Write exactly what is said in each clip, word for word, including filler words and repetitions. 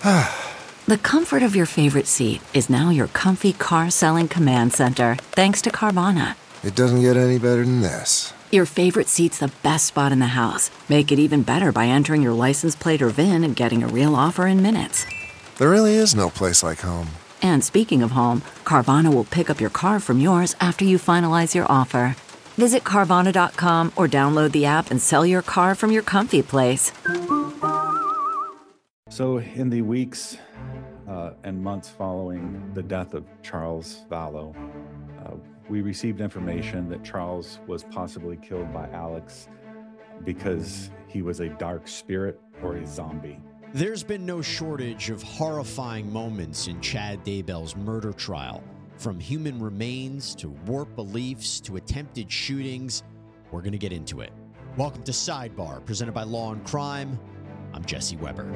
The comfort of your favorite seat is now your comfy car selling command center, thanks to Carvana. It doesn't get any better than this. Your favorite seat's the best spot in the house. Make it even better by entering your license plate or V I N and getting a real offer in minutes. There really is no place like home. And speaking of home, Carvana will pick up your car from yours after you finalize your offer. Visit Carvana dot com or download the app and sell your car from your comfy place. So in the weeks uh, and months following the death of Charles Vallow, uh, we received information that Charles was possibly killed by Alex because he was a dark spirit or a zombie. There's been no shortage of horrifying moments in Chad Daybell's murder trial. From human remains to warped beliefs to attempted shootings, we're going to get into it. Welcome to Sidebar, presented by Law and Crime. I'm Jesse Weber.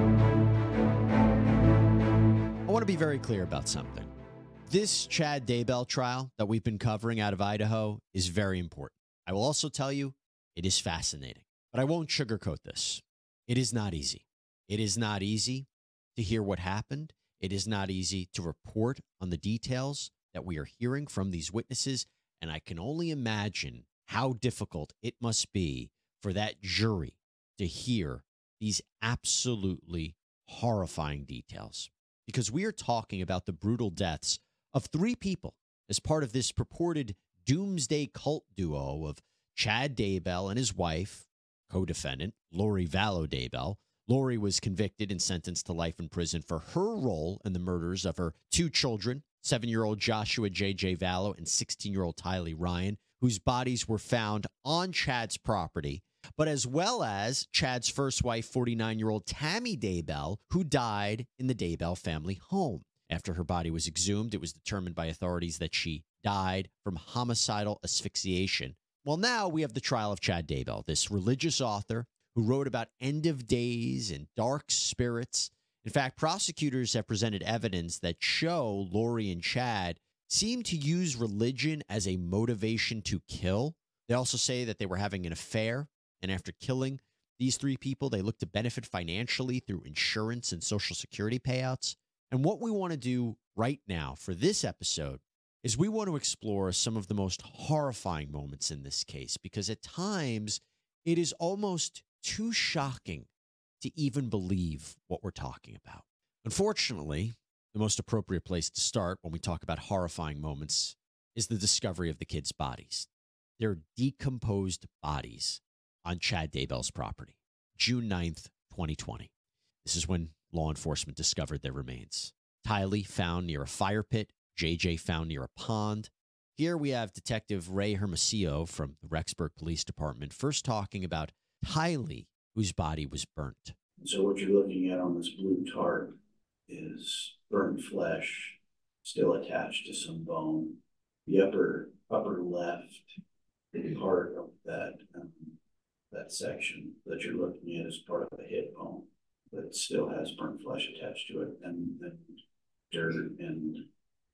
I want to be very clear about something. This Chad Daybell trial that we've been covering out of Idaho is very important. I will also tell you it is fascinating, but I won't sugarcoat this. It is not easy. It is not easy to hear what happened. It is not easy to report on the details that we are hearing from these witnesses, and I can only imagine how difficult it must be for that jury to hear these absolutely horrifying details. Because we are talking about the brutal deaths of three people as part of this purported doomsday cult duo of Chad Daybell and his wife, co-defendant Lori Vallow Daybell. Lori was convicted and sentenced to life in prison for her role in the murders of her two children, seven-year-old Joshua J J Vallow and sixteen-year-old Tylee Ryan, whose bodies were found on Chad's property, but as well as Chad's first wife, forty-nine-year-old Tammy Daybell, who died in the Daybell family home. After her body was exhumed, it was determined by authorities that she died from homicidal asphyxiation. Well, now we have the trial of Chad Daybell, this religious author who wrote about end of days and dark spirits. In fact, prosecutors have presented evidence that show Lori and Chad seem to use religion as a motivation to kill. They also say that they were having an affair, and after killing these three people, they looked to benefit financially through insurance and Social Security payouts. And what we want to do right now for this episode is we want to explore some of the most horrifying moments in this case, because at times it is almost too shocking to even believe what we're talking about. Unfortunately, the most appropriate place to start when we talk about horrifying moments is the discovery of the kids' bodies. Their decomposed bodies on Chad Daybell's property, June ninth, twenty twenty. This is when law enforcement discovered their remains. Tylee found near a fire pit, J J found near a pond. Here we have Detective Ray Hermosillo from the Rexburg Police Department first talking about Tylee, whose body was burnt. So what you're looking at on this blue tarp is burnt flesh still attached to some bone. The upper upper left part of that um, that section that you're looking at is part of the hip bone that still has burnt flesh attached to it, and then dirt and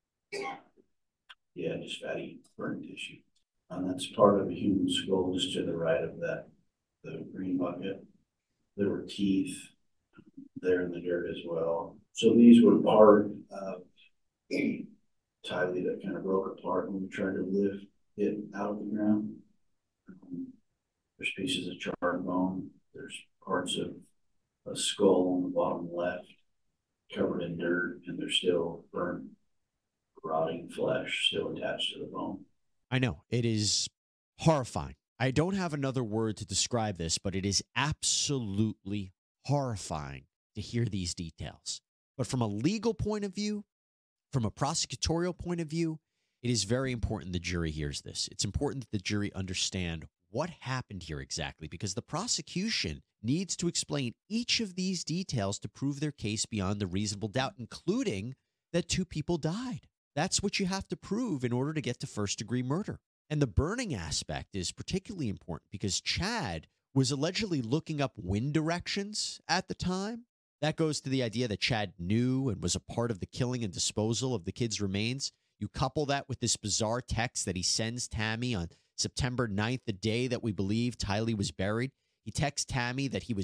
yeah, just fatty burnt tissue. And that's part of a human skull just to the right of that, the green bucket. There were teeth there in the dirt as well. So these were part of the Tylee that kind of broke apart when we tried to lift it out of the ground. Um, there's pieces of charred bone. There's parts of a skull on the bottom left covered in dirt, and there's still burnt, rotting flesh still attached to the bone. I know, it is horrifying. I don't have another word to describe this, but it is absolutely horrifying to hear these details. But from a legal point of view, from a prosecutorial point of view, it is very important the jury hears this. It's important that the jury understand what happened here exactly, because the prosecution needs to explain each of these details to prove their case beyond a reasonable doubt, including that two people died. That's what you have to prove in order to get to first-degree murder. And the burning aspect is particularly important because Chad was allegedly looking up wind directions at the time. That goes to the idea that Chad knew and was a part of the killing and disposal of the kids' remains. You couple that with this bizarre text that he sends Tammy on September ninth, the day that we believe Tylee was buried. He texts Tammy that he was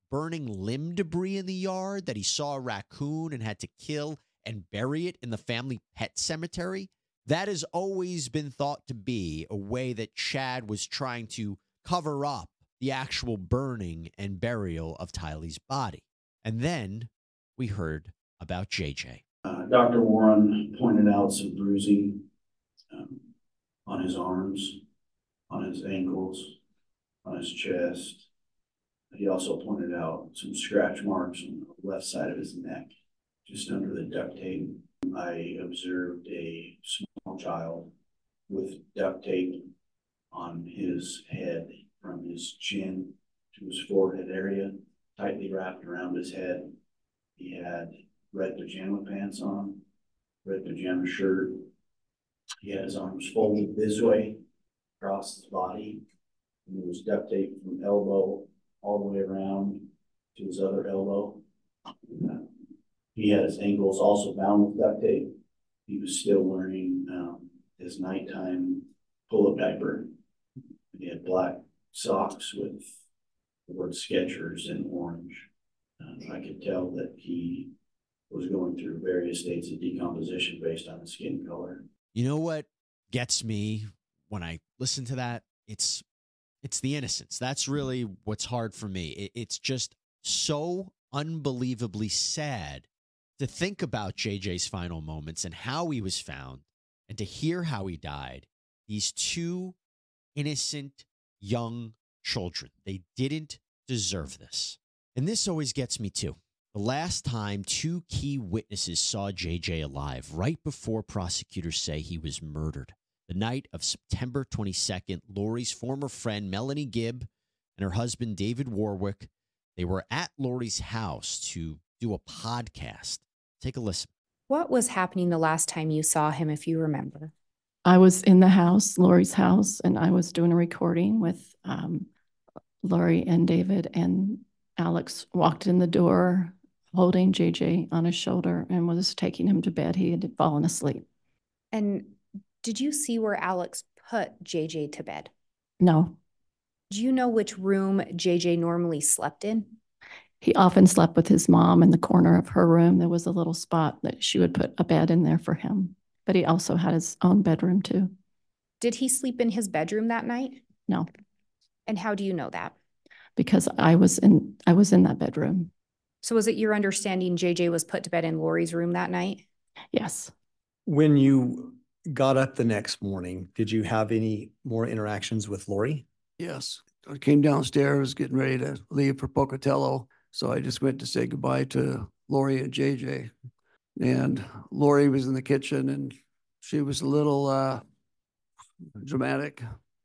burning limb debris in the yard that he saw a raccoon and had to kill and bury it in the family pet cemetery. That has always been thought to be a way that Chad was trying to cover up the actual burning and burial of Tylee's body. And then we heard about J J. Uh, Doctor Warren pointed out some bruising um, on his arms, on his ankles, on his chest. He also pointed out some scratch marks on the left side of his neck, just under the duct tape. I observed a small child with duct tape on his head from his chin to his forehead area, tightly wrapped around his head. He had red pajama pants on, red pajama shirt. He had his arms folded this way across his body. And there was duct tape from elbow all the way around to his other elbow. He had his ankles also bound with duct tape. He was still wearing um, his nighttime pull-up diaper. He had black socks with the word Skechers in orange. Uh, I could tell that he was going through various states of decomposition based on his skin color. You know what gets me when I listen to that? It's it's the innocence. That's really what's hard for me. It, it's just so unbelievably sad to think about J J's final moments and how he was found and to hear how he died. These two innocent young children, they didn't deserve this. And this always gets me too. The last time two key witnesses saw J J alive, right before prosecutors say he was murdered. The night of September twenty-second, Lori's former friend Melanie Gibb and her husband David Warwick, they were at Lori's house to do a podcast. Take a listen. What was happening the last time you saw him, if you remember? I was in the house, Lori's house, and I was doing a recording with um, Lori and David, and Alex walked in the door holding J J on his shoulder and was taking him to bed. He had fallen asleep. And did you see where Alex put J J to bed? No. Do you know which room J J normally slept in? He often slept with his mom in the corner of her room. There was a little spot that she would put a bed in there for him. But he also had his own bedroom too. Did he sleep in his bedroom that night? No. And how do you know that? Because I was in I was in that bedroom. So was it your understanding J J was put to bed in Lori's room that night? Yes. When you got up the next morning, did you have any more interactions with Lori? Yes. I came downstairs getting ready to leave for Pocatello. So I just went to say goodbye to Lori and J J. And Lori was in the kitchen and she was a little uh, dramatic.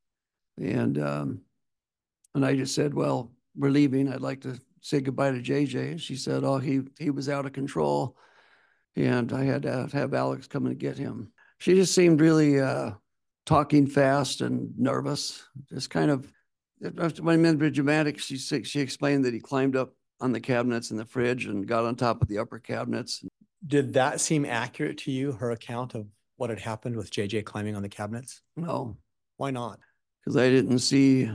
And um, and I just said, well, we're leaving. I'd like to say goodbye to J J. And she said, oh, he, he was out of control. And I had to have Alex come and get him. She just seemed really uh, talking fast and nervous. Just kind of, when I meant dramatic, she, she explained that he climbed up on the cabinets in the fridge and got on top of the upper cabinets. Did that seem accurate to you, her account of what had happened with J J climbing on the cabinets? No. Why not? Because I didn't see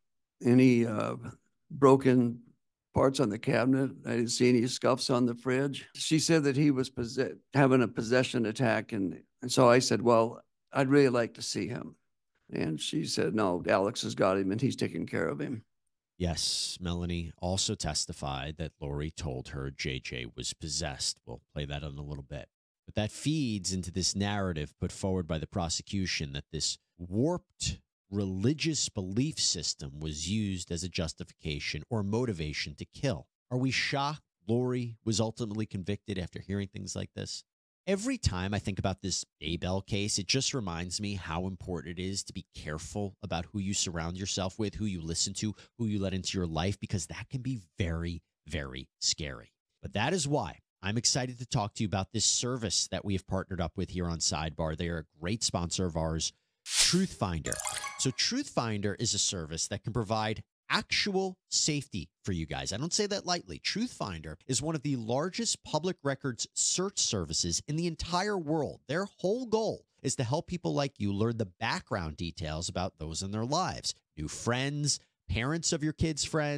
any uh, broken parts on the cabinet. I didn't see any scuffs on the fridge. She said that he was possess- having a possession attack. And, and so I said, well, I'd really like to see him. And she said, no, Alex has got him and he's taking care of him. Yes, Melanie also testified that Lori told her J J was possessed. We'll play that in a little bit. But that feeds into this narrative put forward by the prosecution that this warped religious belief system was used as a justification or motivation to kill. Are we shocked Lori was ultimately convicted after hearing things like this? Every time I think about this Daybell case, it just reminds me how important it is to be careful about who you surround yourself with, who you listen to, who you let into your life, because that can be very, very scary. But that is why I'm excited to talk to you about this service that we have partnered up with here on Sidebar. They are a great sponsor of ours, Truthfinder. So Truthfinder is a service that can provide actual safety for you guys. I don't say that lightly. Truthfinder is one of the largest public records search services in the entire world. Their whole goal is to help people like you learn the background details about those in their lives. New friends, parents of your kids' friends,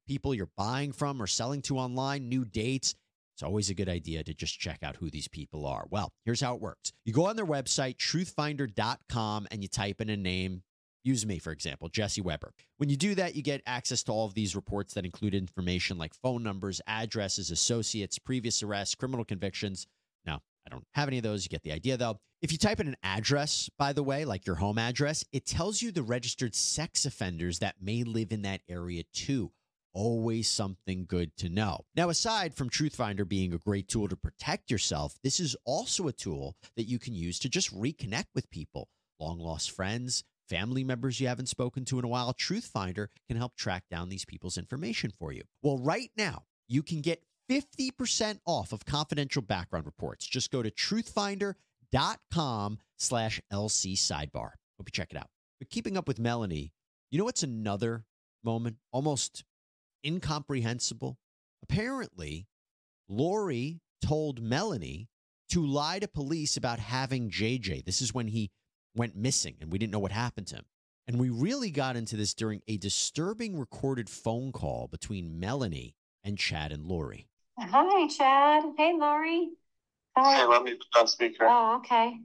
people you're buying from or selling to online, new dates, it's always a good idea to just check out who these people are. Well, here's how it works. You go on their website, truth finder dot com, and you type in a name. Use me, for example, Jesse Weber. When you do that, you get access to all of these reports that include information like phone numbers, addresses, associates, previous arrests, criminal convictions. Now, I don't have any of those. You get the idea, though. If you type in an address, by the way, like your home address, it tells you the registered sex offenders that may live in that area, too. Always something good to know. Now, aside from TruthFinder being a great tool to protect yourself, this is also a tool that you can use to just reconnect with people, long-lost friends, family members you haven't spoken to in a while. TruthFinder can help track down these people's information for you. Well, right now, you can get fifty percent off of confidential background reports. Just go to truthfinder dot com slash L C sidebar. Hope you check it out. But keeping up with Melanie, you know what's another moment? Almost incomprehensible. Apparently, Lori told Melanie to lie to police about having J J. This is when he went missing and we didn't know what happened to him. And we really got into this during a disturbing recorded phone call between Melanie and Chad and Lori. Hi, Chad. Hey, Lori. Hi. Hey, let me put on speaker. Oh, okay.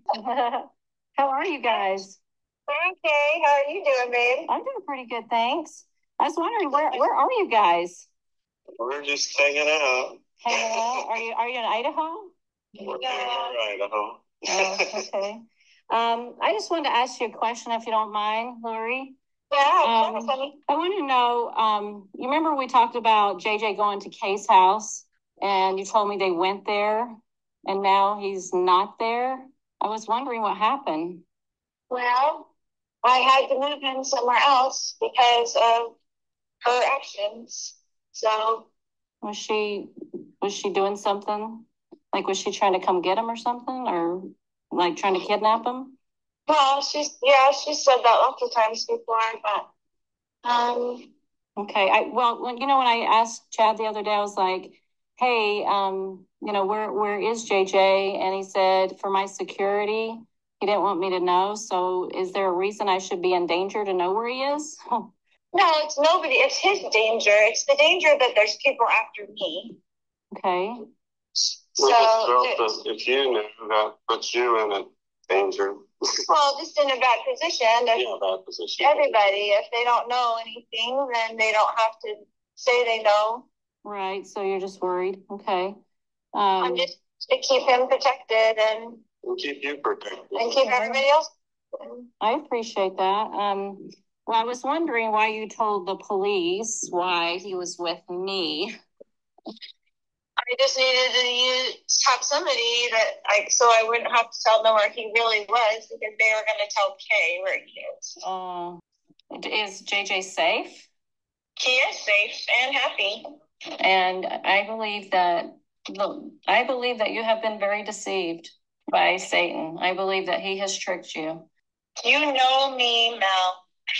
How are you guys? Okay. How are you doing, babe? I'm doing pretty good, thanks. I was wondering, where where are you guys? We're just hanging out. Hanging out? Are you are you in Idaho? We're in Idaho. Oh, okay. Um, I just wanted to ask you a question, if you don't mind, Lori. Yeah, um, I want to know, um, you remember we talked about J J going to Kay's house, and you told me they went there, and now he's not there? I was wondering what happened. Well, I had to move him somewhere else because of her actions. So was she was she doing something? Like, was she trying to come get him or something, or like trying to kidnap him? Well, she's yeah, she said that lots of times before, but um. Okay, I well, when you know when I asked Chad the other day, I was like, "Hey, um, you know, where where is J J?" And he said, "For my security." He didn't want me to know. So, is there a reason I should be in danger to know where he is? No, it's nobody. It's his danger. It's the danger that there's people after me. Okay. So, if, if you knew, that puts you in a danger. Well, just in a bad position. Yeah, bad position. Everybody, if they don't know anything, then they don't have to say they know. Right. So you're just worried. Okay. Um, I'm just to keep him protected and, and keep you protected and keep everybody else. I appreciate that. Um. Well, I was wondering why you told the police why he was with me. I just needed to use, have somebody that I, so I wouldn't have to tell them where he really was, because they were going to tell Kay where he is. Oh, is J J safe? He is safe and happy. And I believe that, look, I believe that you have been very deceived by Satan. I believe that he has tricked you. You know me, Mel.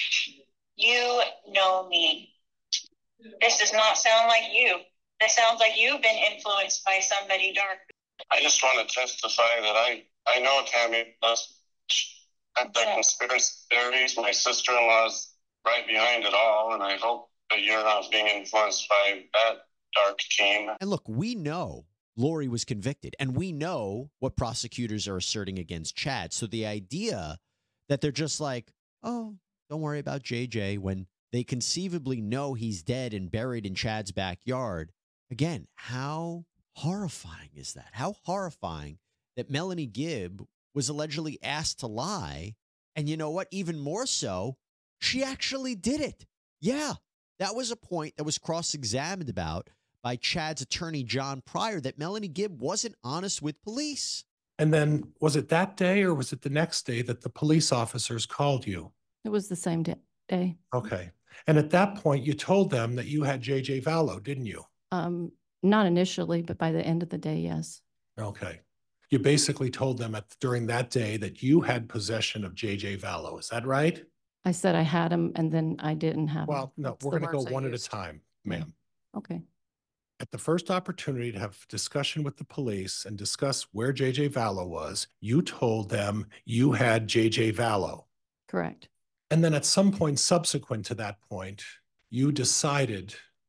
You know me. This does not sound like you. This sounds like you've been influenced by somebody dark. I just want to testify that I, I know Tammy does have the conspiracy theories. My sister-in-law's right behind it all, and I hope that you're not being influenced by that dark team. And look, we know Lori was convicted, and we know what prosecutors are asserting against Chad. So the idea that they're just like, oh, don't worry about J J, when they conceivably know he's dead and buried in Chad's backyard. Again, how horrifying is that? How horrifying that Melanie Gibb was allegedly asked to lie. And you know what? Even more so, she actually did it. Yeah, that was a point that was cross-examined about by Chad's attorney, John Pryor, that Melanie Gibb wasn't honest with police. And then was it that day or was it the next day that the police officers called you? It was the same day. Okay. And at that point, you told them that you had J J Vallow, didn't you? Um, not initially, but by the end of the day, yes. Okay. You basically told them at, during that day that you had possession of J J Vallow. Is that right? I said I had him, and then I didn't have him. Well, no, That's we're the going to go words I one at a used. time, ma'am. Okay. At the first opportunity to have discussion with the police and discuss where J J Vallow was, you told them you had J J Vallow. Correct. And then at some point subsequent to that point, you decided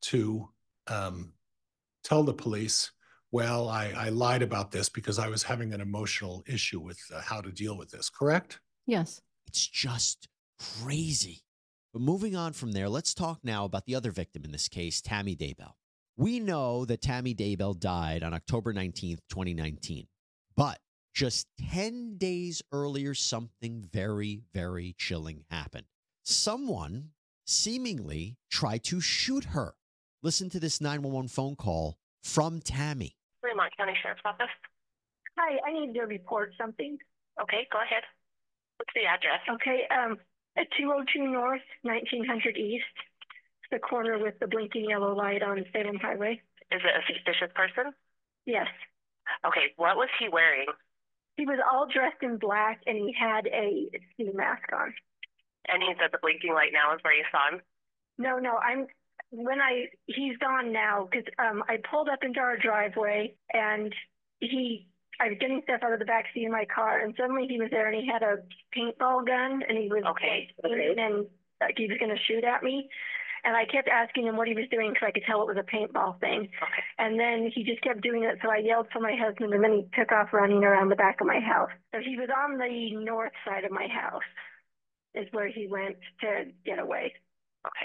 to um, tell the police, well, I, I lied about this because I was having an emotional issue with uh, how to deal with this, correct? Yes. It's just crazy. But moving on from there, let's talk now about the other victim in this case, Tammy Daybell. We know that Tammy Daybell died on October nineteenth, twenty nineteen. But just ten days earlier, something very, very chilling happened. Someone seemingly tried to shoot her. Listen to this nine one one phone call from Tammy. Fremont County Sheriff's Office. Hi, I need to report something. Okay, go ahead. What's the address? Okay, um, at two oh two North, nineteen hundred East, the corner with the blinking yellow light on Salem Highway. Is it a suspicious person? Yes. Okay, what was he wearing? He was all dressed in black and he had a ski mask on. And he said the blinking light now is where you saw him? No, no, I'm, when I, he's gone now because um, I pulled up into our driveway and he, I was getting stuff out of the back seat of my car and suddenly he was there and he had a paintball gun and he was, okay, okay. and like, he was going to shoot at me. And I kept asking him what he was doing because I could tell it was a paintball thing. Okay. And then he just kept doing it. So I yelled for my husband and then he took off running around the back of my house. So he was on the north side of my house is where he went to get away. Okay.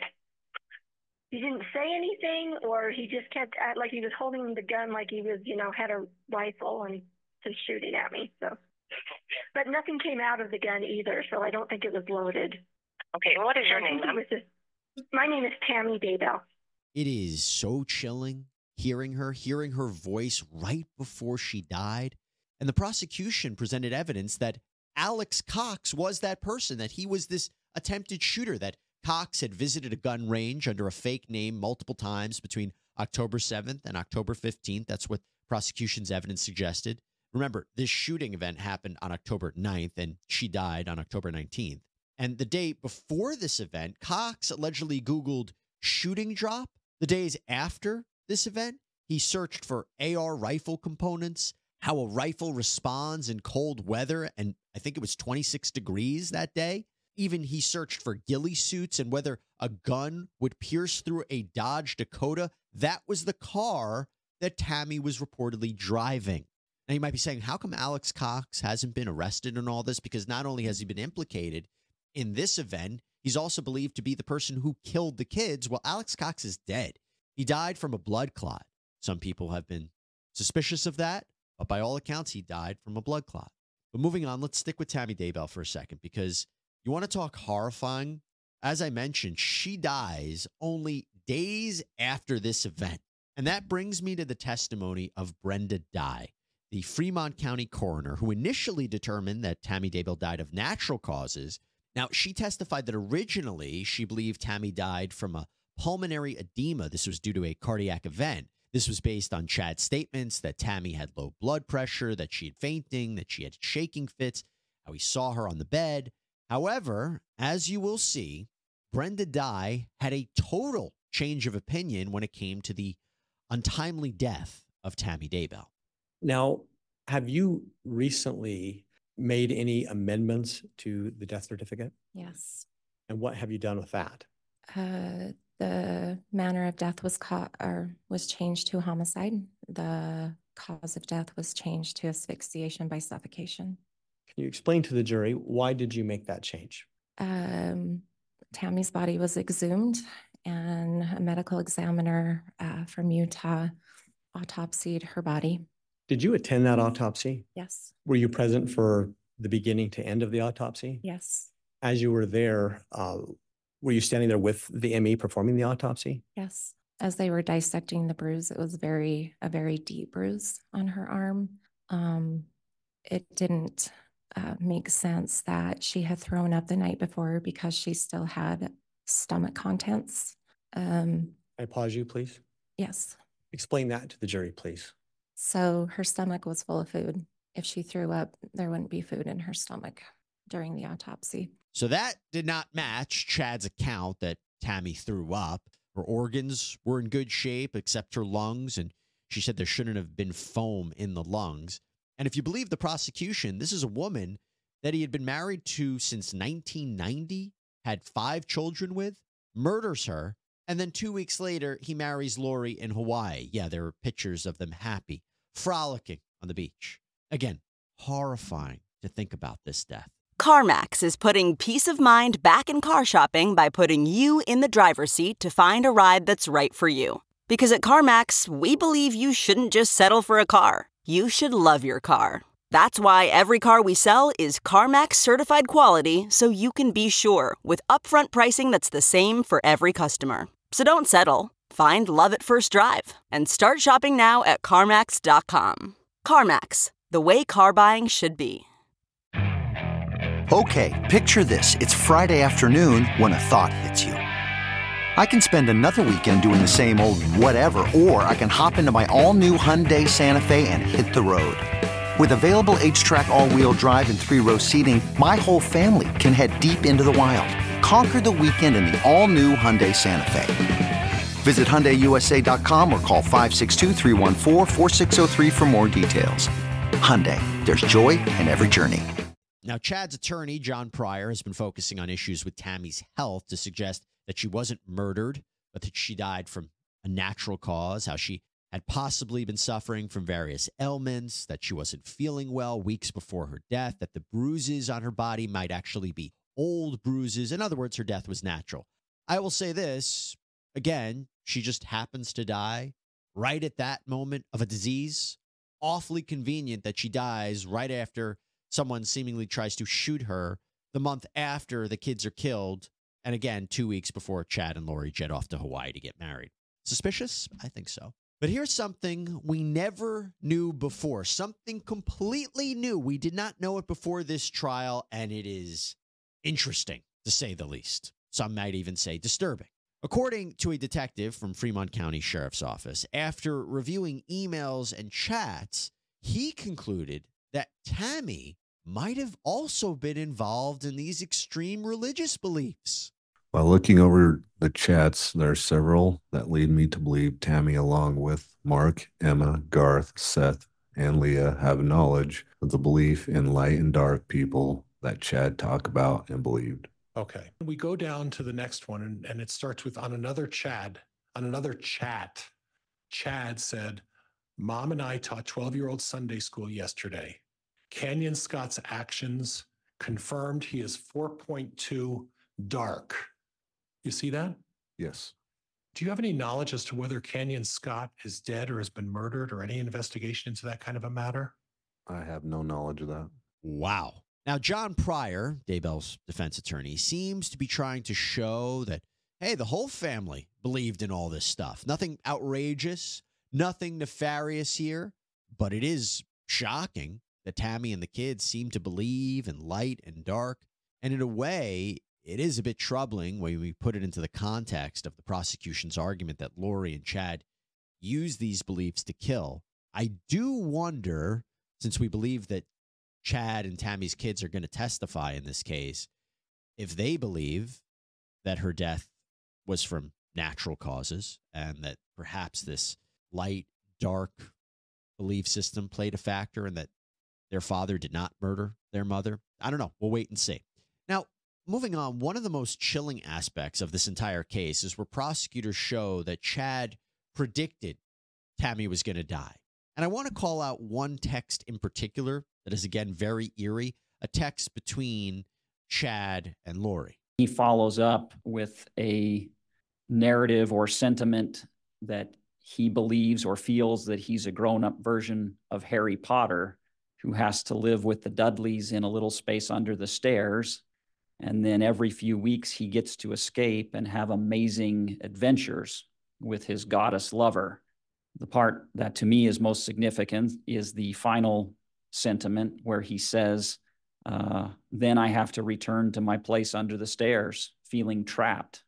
He didn't say anything or he just kept at, like he was holding the gun like he was, you know, had a rifle and just shooting at me. So, but nothing came out of the gun either. So I don't think it was loaded. Okay. And what is your name? My name is Tammy Daybell. It is so chilling hearing her, hearing her voice right before she died. And the prosecution presented evidence that Alex Cox was that person, that he was this attempted shooter, that Cox had visited a gun range under a fake name multiple times between October seventh and October fifteenth. That's what prosecution's evidence suggested. Remember, this shooting event happened on October ninth, and she died on October nineteenth. And the day before this event, Cox allegedly Googled shooting drop. The days after this event, he searched for A R rifle components, how a rifle responds in cold weather, and I think it was twenty-six degrees that day. Even he searched for ghillie suits and whether a gun would pierce through a Dodge Dakota. That was the car that Tammy was reportedly driving. Now, you might be saying, how come Alex Cox hasn't been arrested in all this? Because not only has he been implicated in this event, he's also believed to be the person who killed the kids. Well, Alex Cox is dead. He died from a blood clot. Some people have been suspicious of that, but by all accounts, he died from a blood clot. But moving on, let's stick with Tammy Daybell for a second, because you want to talk horrifying? As I mentioned, she dies only days after this event. And that brings me to the testimony of Brenda Dye, the Fremont County coroner, who initially determined that Tammy Daybell died of natural causes. Now, she testified that originally she believed Tammy died from a pulmonary edema. This was due to a cardiac event. This was based on Chad's statements that Tammy had low blood pressure, that she had fainting, that she had shaking fits, how he saw her on the bed. However, as you will see, Brenda Dye had a total change of opinion when it came to the untimely death of Tammy Daybell. Now, have you recently made any amendments to the death certificate? Yes. And what have you done with that? Uh, the manner of death was caught or was changed to homicide. The cause of death was changed to asphyxiation by suffocation. Can you explain to the jury, why did you make that change? Um, Tammy's body was exhumed and a medical examiner uh, from Utah autopsied her body. Did you attend that autopsy? Yes. Were you present for the beginning to end of the autopsy? Yes. As you were there, uh, were you standing there with the M E performing the autopsy? Yes. As they were dissecting the bruise, it was very, a very deep bruise on her arm. Um, it didn't uh, make sense that she had thrown up the night before because she still had stomach contents. Um, I pause you, please. Yes. Explain that to the jury, please. So her stomach was full of food. If she threw up, there wouldn't be food in her stomach during the autopsy. So that did not match Chad's account that Tammy threw up. Her organs were in good shape except her lungs, and she said there shouldn't have been foam in the lungs. And if you believe the prosecution, this is a woman that he had been married to since nineteen ninety, had five children with, murders her, And then two weeks later, he marries Lori in Hawaii. Yeah, there are pictures of them happy, frolicking on the beach. Again, horrifying to think about this death. CarMax is putting peace of mind back in car shopping by putting you in the driver's seat to find a ride that's right for you. Because at CarMax, we believe you shouldn't just settle for a car. You should love your car. That's why every car we sell is CarMax certified quality, so you can be sure with upfront pricing that's the same for every customer. So don't settle. Find love at first drive and start shopping now at CarMax dot com. CarMax, the way car buying should be. Okay, picture this. It's Friday afternoon when a thought hits you. I can spend another weekend doing the same old whatever, or I can hop into my all-new Hyundai Santa Fe and hit the road. With available H-Track all-wheel drive and three-row seating, my whole family can head deep into the wild. Conquer the weekend in the all-new Hyundai Santa Fe. Visit Hyundai U S A dot com or call five six two, three one four, four six zero three for more details. Hyundai, there's joy in every journey. Now, Chad's attorney, John Pryor, has been focusing on issues with Tammy's health to suggest that she wasn't murdered, but that she died from a natural cause, how she had possibly been suffering from various ailments, that she wasn't feeling well weeks before her death, that the bruises on her body might actually be old bruises. In other words, her death was natural. I will say this, again, she just happens to die right at that moment of a disease. Awfully convenient that she dies right after someone seemingly tries to shoot her the month after the kids are killed. And again, two weeks before Chad and Lori jet off to Hawaii to get married. Suspicious? I think so. But here's something we never knew before, something completely new. We did not know it before this trial, and it is interesting, to say the least. Some might even say disturbing. According to a detective from Fremont County Sheriff's Office, after reviewing emails and chats, he concluded that Tammy might have also been involved in these extreme religious beliefs. While looking over the chats, there are several that lead me to believe Tammy, along with Mark, Emma, Garth, Seth, and Leah, have knowledge of the belief in light and dark people that Chad talked about and believed. Okay. We go down to the next one, and, and it starts with on another Chad, on another chat. Chad said, Mom and I taught twelve-year-old Sunday school yesterday. Canyon Scott's actions confirmed he is four point two dark. You see that? Yes. Do you have any knowledge as to whether Canyon Scott is dead or has been murdered, or any investigation into that kind of a matter? I have no knowledge of that. Wow. Now, John Pryor, Daybell's defense attorney, seems to be trying to show that, hey, the whole family believed in all this stuff. Nothing outrageous, nothing nefarious here, but it is shocking that Tammy and the kids seem to believe in light and dark. And in a way, it is a bit troubling when we put it into the context of the prosecution's argument that Lori and Chad used these beliefs to kill. I do wonder, since we believe that Chad and Tammy's kids are going to testify in this case, if they believe that her death was from natural causes and that perhaps this light, dark belief system played a factor and that their father did not murder their mother. I don't know. We'll wait and see. Now, moving on, one of the most chilling aspects of this entire case is where prosecutors show that Chad predicted Tammy was going to die. And I want to call out one text in particular that is, again, very eerie, a text between Chad and Lori. He follows up with a narrative or sentiment that he believes or feels that he's a grown-up version of Harry Potter who has to live with the Dudleys in a little space under the stairs. And then every few weeks he gets to escape and have amazing adventures with his goddess lover. The part that to me is most significant is the final sentiment where he says, uh, then I have to return to my place under the stairs, feeling trapped.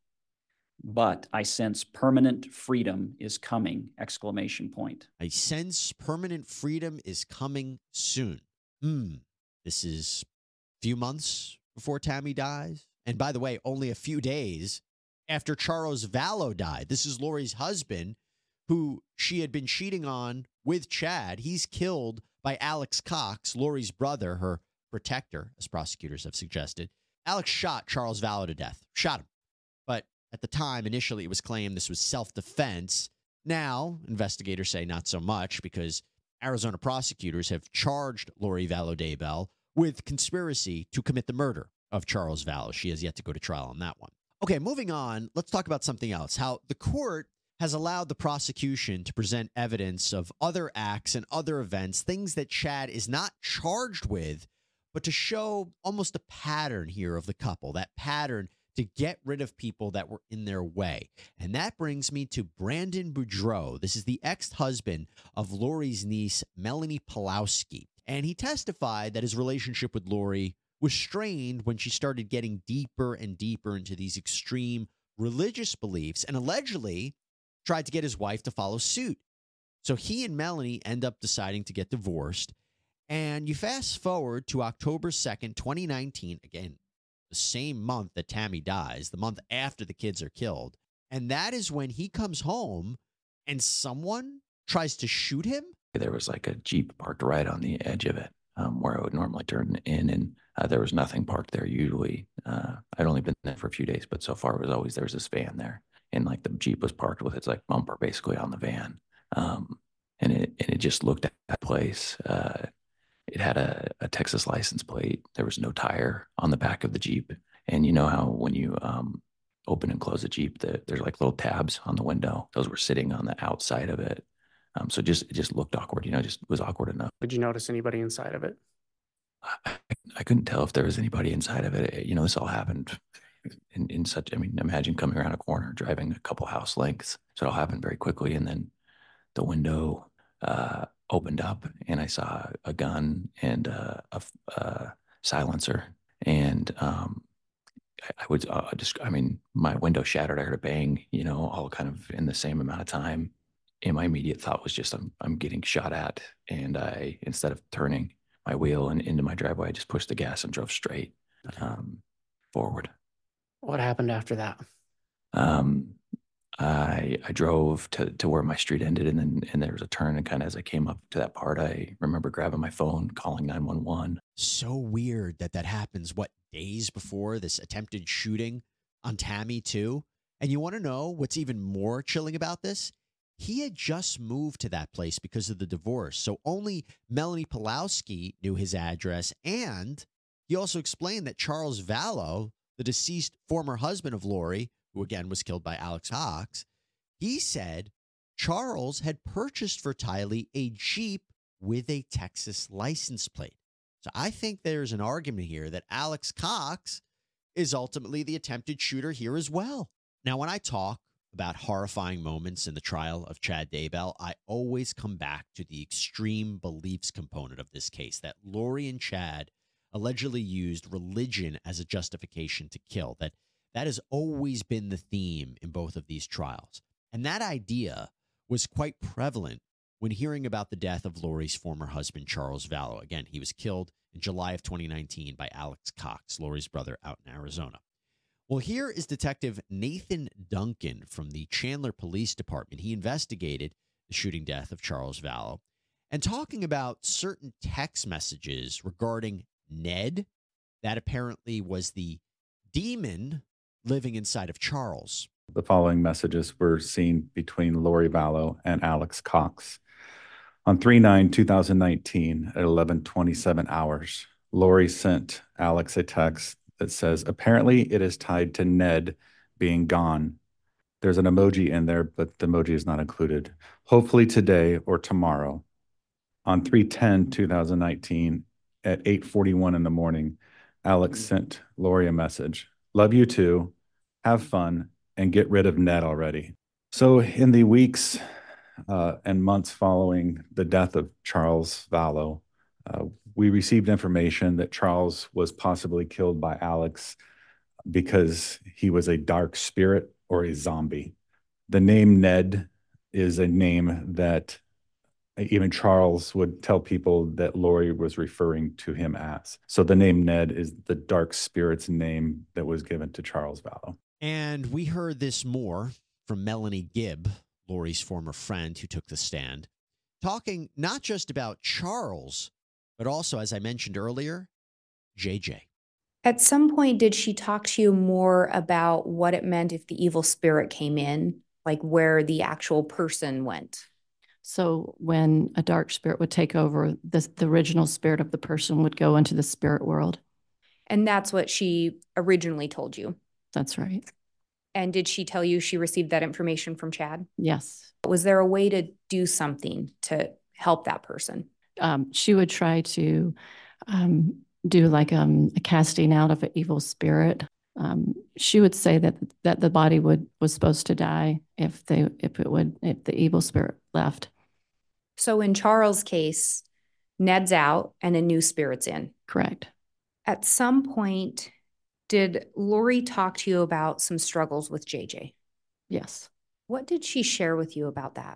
But I sense permanent freedom is coming, exclamation point. I sense permanent freedom is coming soon. Hmm. This is a few months before Tammy dies. And by the way, only a few days after Charles Vallow died. This is Lori's husband, who she had been cheating on with Chad. He's killed by Alex Cox, Lori's brother, her protector, as prosecutors have suggested. Alex shot Charles Vallow to death, shot him. But At the time, initially, it was claimed this was self-defense. Now, investigators say not so much because Arizona prosecutors have charged Lori Vallow Daybell with conspiracy to commit the murder of Charles Vallow. She has yet to go to trial on that one. Okay, moving on, let's talk about something else. How the court has allowed the prosecution to present evidence of other acts and other events, things that Chad is not charged with, but to show almost a pattern here of the couple, that pattern to get rid of people that were in their way. And that brings me to Brandon Boudreau. This is the ex-husband of Lori's niece, Melanie Pawlowski. And he testified that his relationship with Lori was strained when she started getting deeper and deeper into these extreme religious beliefs and allegedly tried to get his wife to follow suit. So he and Melanie end up deciding to get divorced. And you fast forward to October second, twenty nineteen, again, the same month that Tammy dies, the month after the kids are killed. And that is when he comes home and someone tries to shoot him. There was like a Jeep parked right on the edge of it, um, where I would normally turn in, and uh, there was nothing parked there usually. Uh, I'd only been there for a few days, but so far it was always, there was this van there. And like the Jeep was parked with its like bumper basically on the van. Um, and it and it just looked at that place. Uh, it had a, a Texas license plate. There was no tire on the back of the Jeep. And you know how when you um, open and close a Jeep, the, there's like little tabs on the window. Those were sitting on the outside of it. Um, so just it just looked awkward, you know, just was awkward enough. Did you notice anybody inside of it? I, I couldn't tell if there was anybody inside of it. You know, this all happened in, in such, I mean, imagine coming around a corner, driving a couple house lengths. So it all happened very quickly. And then the window uh, opened up and I saw a gun and uh, a, a silencer. And um, I, I would uh, just, I mean, my window shattered. I heard a bang, you know, all kind of in the same amount of time. And my immediate thought was just, I'm, I'm getting shot at. And I, instead of turning my wheel and into my driveway, I just pushed the gas and drove straight um, forward. What happened after that? Um, I I drove to, to where my street ended, and then and there was a turn, and kind of as I came up to that part, I remember grabbing my phone, calling nine one one. So weird that that happens, what, days before this attempted shooting on Tammy too? And you want to know what's even more chilling about this? He had just moved to that place because of the divorce, so only Melanie Pawlowski knew his address, and he also explained that Charles Vallow, the deceased former husband of Lori, who again was killed by Alex Cox, he said Charles had purchased for Tylee a Jeep with a Texas license plate. So I think there's an argument here that Alex Cox is ultimately the attempted shooter here as well. Now, when I talk about horrifying moments in the trial of Chad Daybell, I always come back to the extreme beliefs component of this case, that Lori and Chad allegedly used religion as a justification to kill. That that has always been the theme in both of these trials. And that idea was quite prevalent when hearing about the death of Lori's former husband, Charles Vallow. Again, he was killed in July of twenty nineteen by Alex Cox, Lori's brother, out in Arizona. Well, here is Detective Nathan Duncan from the Chandler Police Department. He investigated the shooting death of Charles Vallow and talking about certain text messages regarding Ned. That apparently was the demon living inside of Charles. The following messages were seen between Lori Vallow and Alex Cox. On three nine two thousand nineteen at eleven twenty-seven hours, Lori sent Alex a text that says, apparently it is tied to Ned being gone. There's an emoji in there, but the emoji is not included. Hopefully today or tomorrow. On three ten two thousand nineteen at eight forty-one in the morning, Alex sent Lori a message. Love you too. Have fun and get rid of Ned already. So in the weeks uh, and months following the death of Charles Vallow, uh, we received information that Charles was possibly killed by Alex because he was a dark spirit or a zombie. The name Ned is a name that even Charles would tell people that Lori was referring to him as. So the name Ned is the dark spirit's name that was given to Charles Vallow. And we heard this more from Melanie Gibb, Lori's former friend who took the stand, talking not just about Charles, but also, as I mentioned earlier, J J. At some point, did she talk to you more about what it meant if the evil spirit came in, like where the actual person went? So when a dark spirit would take over, the, the original spirit of the person would go into the spirit world. And that's what she originally told you? That's right. And did she tell you she received that information from Chad? Yes. Was there a way to do something to help that person? Um, she would try to um, do like um, a casting out of an evil spirit. Um, she would say that that the body would was supposed to die if they if it would if the evil spirit left. So in Charles' case, Ned's out and a new spirit's in. Correct. At some point, did Lori talk to you about some struggles with J J? Yes. What did she share with you about that?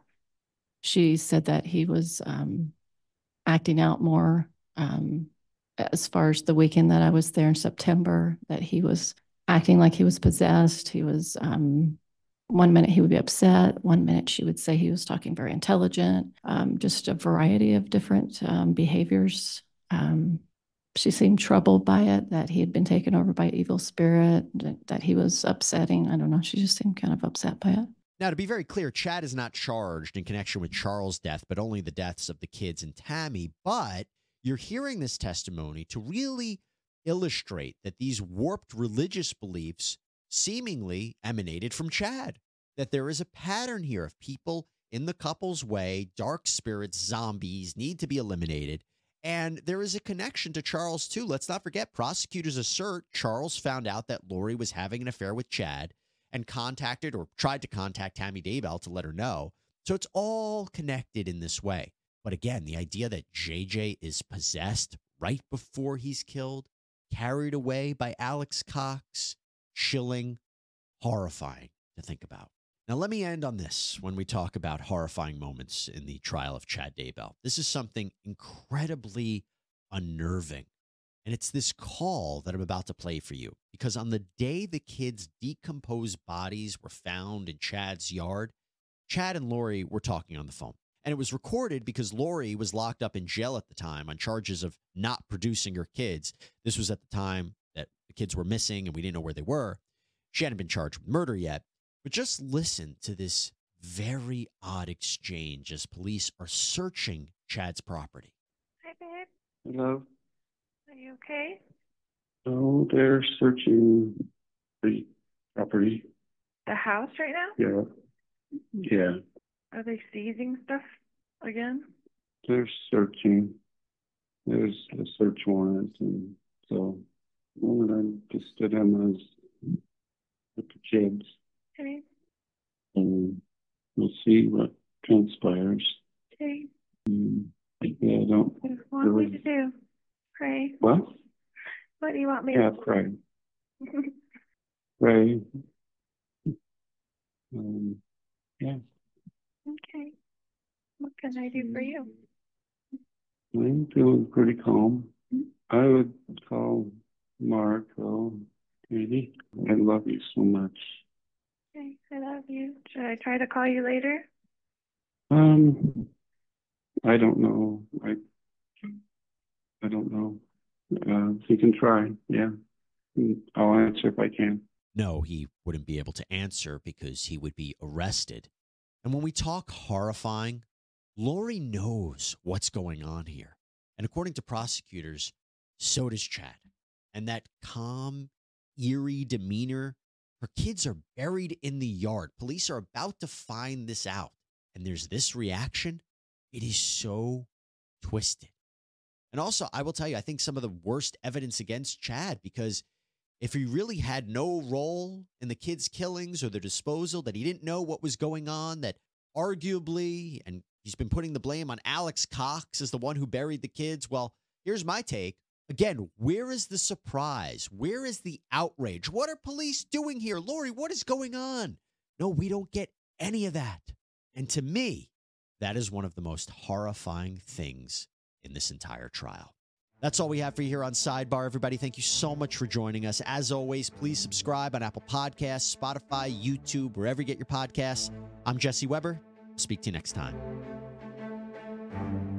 She said that he was um, acting out more um, as far as the weekend that I was there in September, that he was acting like he was possessed. He was, um, one minute he would be upset. One minute she would say he was talking very intelligent, um, just a variety of different um, behaviors. Um, she seemed troubled by it, that he had been taken over by evil spirit, that he was upsetting. I don't know. She just seemed kind of upset by it. Now, to be very clear, Chad is not charged in connection with Charles' death, but only the deaths of the kids and Tammy. But you're hearing this testimony to really illustrate that these warped religious beliefs seemingly emanated from Chad, that there is a pattern here of people in the couple's way, dark spirits, zombies, need to be eliminated. And there is a connection to Charles, too. Let's not forget, prosecutors assert Charles found out that Lori was having an affair with Chad and contacted or tried to contact Tammy Daybell to let her know. So it's all connected in this way. But again, the idea that J J is possessed right before he's killed, carried away by Alex Cox, chilling, horrifying to think about. Now, let me end on this when we talk about horrifying moments in the trial of Chad Daybell. This is something incredibly unnerving. And it's this call that I'm about to play for you, because on the day the kids' decomposed bodies were found in Chad's yard, Chad and Lori were talking on the phone. And it was recorded because Lori was locked up in jail at the time on charges of not producing her kids. This was at the time that the kids were missing and we didn't know where they were. She hadn't been charged with murder yet. But just listen to this very odd exchange as police are searching Chad's property. Hi, babe. Hello. Are you okay? Oh, they're searching the property. The house right now? Yeah. Yeah. Are they seizing stuff again? They're searching. There's a search warrant, and so what I just did them as with the kids. Okay. And we'll see what transpires. Okay. Um, yeah, I don't. What do you want really... me to do? Pray. What? What do you want me yeah, to do? pray. Pray. Um, yeah. Okay. What can I do for you? I'm feeling pretty calm. I would call Mark, though, Katie. I love you so much. Okay, I love you. Should I try to call you later? Um, I don't know. I I don't know. Uh, you can try. Yeah, I'll answer if I can. No, he wouldn't be able to answer because he would be arrested. And when we talk horrifying, Lori knows what's going on here. And according to prosecutors, so does Chad. And that calm, eerie demeanor, her kids are buried in the yard. Police are about to find this out. And there's this reaction. It is so twisted. And also, I will tell you, I think some of the worst evidence against Chad, because if he really had no role in the kids' killings or the disposal, that he didn't know what was going on, that arguably, and he's been putting the blame on Alex Cox as the one who buried the kids. Well, here's my take. Again, where is the surprise? Where is the outrage? What are police doing here? Lori, what is going on? No, we don't get any of that. And to me, that is one of the most horrifying things in this entire trial. That's all we have for you here on Sidebar, everybody. Thank you so much for joining us. As always, please subscribe on Apple Podcasts, Spotify, YouTube, wherever you get your podcasts. I'm Jesse Weber. Speak to you next time.